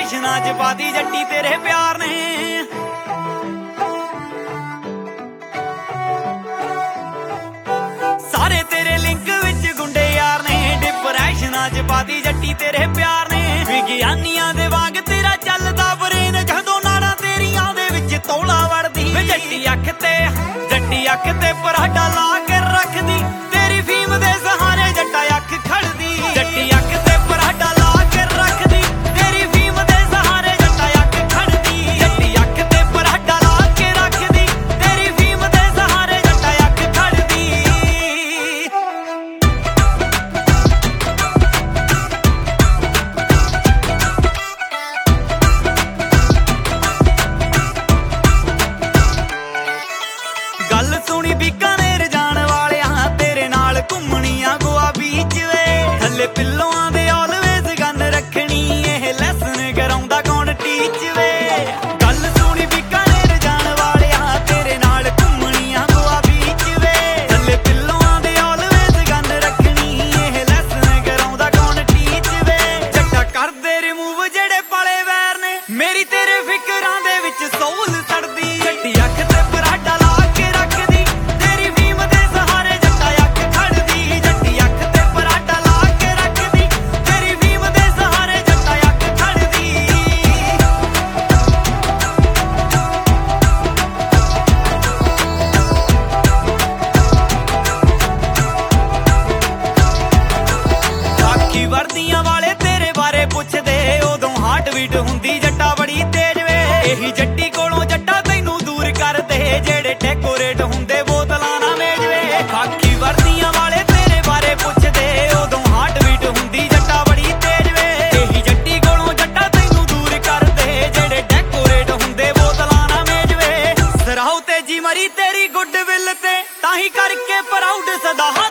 ਡਿਪਰੈਸ਼ਨਾਂ 'ਚ ਪਾਤੀ ਜੱਟੀ ਤੇਰੇ ਪਿਆਰ ਨੇ। ਸਾਰੇ ਤੇਰੇ ਲਿੰਕ ਵਿੱਚ ਗੁੰਡੇ ਯਾਰ ਨੇ, ਡਿਪਰੈਸ਼ਨਾਂ 'ਚ ਪਾਤੀ ਜੱਟੀ ਤੇਰੇ ਪਿਆਰ ਨੇ। ਵਿਗਿਆਨੀਆਂ ਦੇ ਵਾਂਗ ਤੇਰਾ ਚੱਲਦਾ ਬਰੇਨ, ਜਦੋਂ ਨਾੜਾਂ ਤੇਰੀਆਂ ਦੇ ਵਿੱਚ ਤੌਲਾ ਵੜਦੀ। ਜੱਟੀ ਅੱਖ ਤੇ ਪਰਾਡਾ ਲਾ ਕੇ ਰੱਖਦੀ, ਤੇਰੀ ਫੀਮ ਦੇ ਸਹਾਰੇ ਜੱਟਾ ਅੱਖ ਖੜਦੀ। ਜੱਟੀ ਅੱਖ ਤੇ ਪਰਾਡਾ ਲਾ ਕੇ ਰੱਖਦੀ, ਤੇਰੀ ਫੀਮ ਦੇ ਸਹਾਰੇ ਜੱਟਾ ਅੱਖ ਖੜਦੀ। ਜੱਟੀ ਅੱਖ ਤੇ ਪਰਾਡਾ ਲਾ ਕੇ ਰੱਖਦੀ, ਤੇਰੀ ਫੀਮ ਦੇ ਸਹਾਰੇ ਜੱਟਾ ਅੱਖ ਖੜਦੀ। ਗੱਲ ਸੁਣੀ ਬੀਕਾਨੇਰ ਜਾਣ ਵਾਲਿਆਂ, ਤੇਰੇ ਨਾਲ ਘੁੰਮਣੀਆਂ ਗੋਆ ਬੀਚ ਵੇ। ਥੱਲੇ ਪਿੱਲੋਆਂ ਦੇ ਆਲਵੇਜ਼ ਗੰਨ ਰੱਖਣੀ, ਇਹ ਲੈਸਨ ਕਰਾਉਂਦਾ ਕੌਣ ਟੀਚ ਵੇ। ਗੱਲ ਸੁਣੀ ਬੀਕਾਨੇਰ ਜਾਣ ਵਾਲਿਆਂ, ਤੇਰੇ ਨਾਲ ਘੁੰਮਣੀਆਂ ਗੋਆ ਬੀਚ ਵੇ। ਥੱਲੇ ਪਿੱਲੋਆਂ ਦੇ ਆਲਵੇਜ਼ ਗੰਨ ਰੱਖਣੀ, ਇਹ ਲੈਸਨ ਕਰਾਉਂਦਾ ਕੌਣ ਟੀਚ ਵੇ। ਜੱਟਾ ਕਰਦੇ ਰਿਮੂਵ ਜਿਹੜੇ ਪਾਲੇ ਵੈਰ ਨੇ, ਮੇਰੀ ਤੇਰੇ ਫਿਕਰਾਂ ਦੇ ਵਿੱਚ ਸੋਲ ਸੜਦੀ। ਜੱਟੀ ਅੱਖ ਤੇ ਪਰਾਡਾ ਲਾ ਕੇ ਰੱਖਦੀ, ਤੇਰੀ ਫੀਮ ਦੇ ਸਹਾਰੇ ਜੱਟਾ ਅੱਖ ਖੜਦੀ। ਜੱਟੀ ਅੱਖ ਤੇ ਪਰਾਡਾ ਲਾ ਕੇ ਰੱਖਦੀ, ਤੇਰੀ ਫੀਮ ਦੇ ਸਹਾਰੇ ਜੱਟਾ ਅੱਖ ਖੜਦੀ। ਬਾਕੀ ਵਰਦੀਆਂ ਵਾਲੇ ਤੇਰੇ ਬਾਰੇ ਪੁੱਛਦੇ, ਉਦੋਂ ਹਾਰਟ ਬੀਟ ਹੁੰਦੀ ਜੱਟਾ ਬੜੀ ਤੇਜ਼ ਵੇ। ਇਹੀ ਜੱਟੀ ਕੋਲੋਂ ਜੱਟਾ ਤੈਨੂੰ ਦੂਰ ਕਰਦੇ, ਜਿਹੜੇ ਡੈਕੋਰੇਟ ਹੁੰਦੇ ਬੋਤਲਾਂ ਨਾ ਮੇਜ ਵੇ। ਬਾਕੀ ਵਰਦੀਆਂ ਵਾਲੇ ਤੇਰੇ ਬਾਰੇ ਪੁੱਛਦੇ, ਉਦੋਂ ਹਾਰਟ ਬੀਟ ਹੁੰਦੀ ਜੱਟਾ ਬੜੀ ਤੇਜ਼ ਵੇ। ਇਹੀ ਜੱਟੀ ਕੋਲੋਂ ਜੱਟਾ ਤੈਨੂੰ ਦੂਰ ਕਰਦੇ, ਜਿਹੜੇ ਡੈਕੋਰੇਟ ਹੁੰਦੇ ਬੋਤਲਾਂ ਨਾ ਮੇਜ ਵੇ। ਸਰਾਉ ਤੇ ਜੀ ਮਰੀ ਤੇਰੀ ਗੁੱਡ ਵਿਲ ਤੇ, ਤਾਂ ਹੀ ਕਰਕੇ ਪ੍ਰਾਊਡ ਸਦਾ